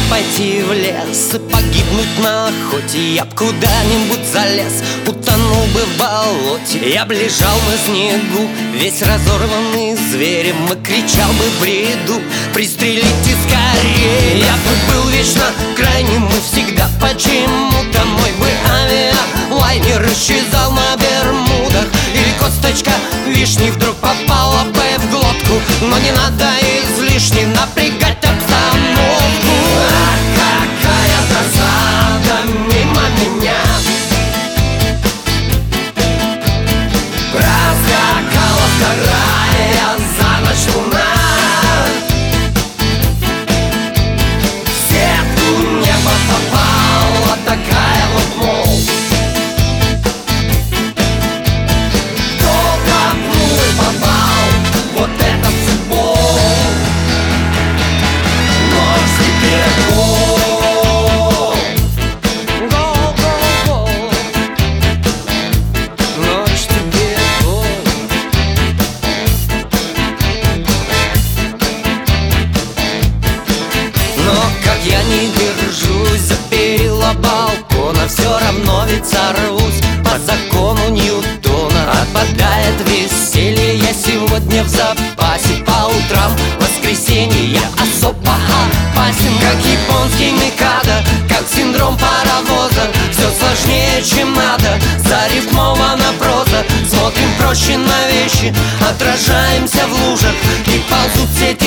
пойти в лес и погибнуть на охоте. Я б куда-нибудь залез, утонул бы в болоте. Я б лежал на снегу, весь разорванный зверем, и кричал бы в бреду: пристрелите скорее. Я бы был вечно крайним и всегда почему-то мой бы авиалайнер исчезал на Бермудах. Или косточка вишни вдруг попала бы в глотку. Но не надо излишне напрягать обстановку. Ах, какая досада мимо меня проскакала вторая за ночь луна. В сетку неба попала такая вот, мол, кто копнул и попал, вот это футбол. Ночь тебе гол, гол, гол, гол. Ночь тебе гол. Но как я не держусь за перила балкона, все равно ведь сорвусь по закону Ньютона. Отпадает веселье, я сегодня в запасе. По утрам воскресенье я особо опасен, как японский микадо, как синдром паровоза. Все сложнее, чем надо, зарифмована проза. Смотрим проще на вещи, отражаемся в лужах, и ползут сети